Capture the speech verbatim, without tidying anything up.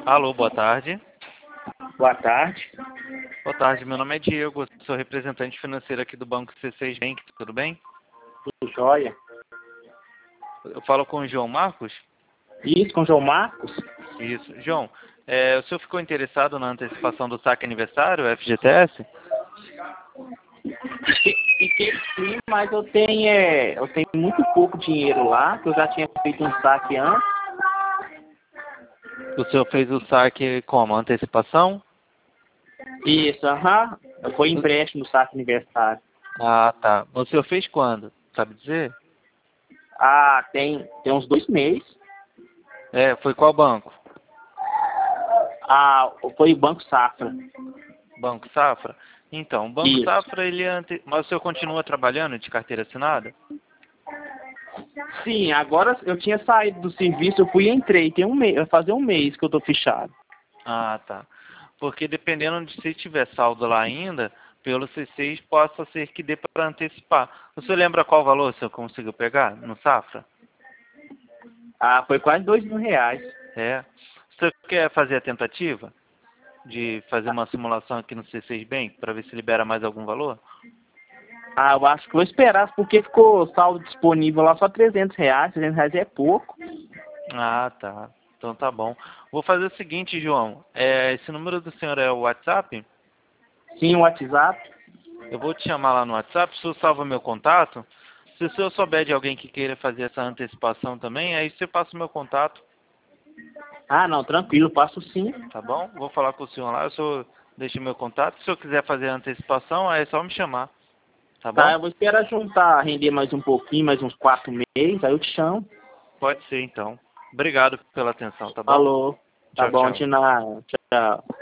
Alô, boa tarde. Boa tarde. Boa tarde, meu nome é Diego, sou representante financeiro aqui do Banco C seis Bank, tudo bem? Tudo jóia? Eu falo com o João Marcos? Isso, com o João Marcos? Isso. João, é, o senhor ficou interessado na antecipação do saque aniversário, F G T S? Fiquei sim, mas eu tenho, é, eu tenho muito pouco dinheiro lá, que eu já tinha feito um saque antes. O senhor fez o saque como? Antecipação? Isso, aham. Foi empréstimo no saque aniversário. Ah, tá. O senhor fez quando? Sabe dizer? Ah, tem, tem uns dois meses. É, foi qual banco? Ah, foi o Banco Safra. Banco Safra? Então, o Banco Isso. Safra, ele é ante... Mas o senhor continua trabalhando de carteira assinada? Sim, agora eu tinha saído do serviço, eu fui e entrei. Tem um mês, vai fazer um mês que eu tô fechado. Ah, tá. Porque dependendo de se tiver saldo lá ainda, pelo C seis possa ser que dê para antecipar. Você lembra qual valor o senhor conseguiu pegar no Safra? Ah, foi quase dois mil reais. É. O senhor quer fazer a tentativa de fazer uma simulação aqui no C seis Bank para ver se libera mais algum valor? Ah, eu acho que vou esperar, porque ficou saldo disponível lá só trezentos reais. trezentos reais é pouco. Ah, tá. Então tá bom. Vou fazer o seguinte, João. É, esse número do senhor é o WhatsApp? Sim, o WhatsApp. Eu vou te chamar lá no WhatsApp, o senhor salva meu contato. Se o senhor souber de alguém que queira fazer essa antecipação também, aí você passa o meu contato, Ah, não, tranquilo, passo sim. tá bom? Vou falar com o senhor lá, o senhor deixa o meu contato. Se o senhor quiser fazer a antecipação, aí é só me chamar, tá Tá, bom? eu vou esperar juntar, render mais um pouquinho, mais uns quatro meses, aí eu te chamo. Pode ser então. Obrigado pela atenção, tá bom? Falou. Tá Tchau, bom, tchau. de nada. Tchau.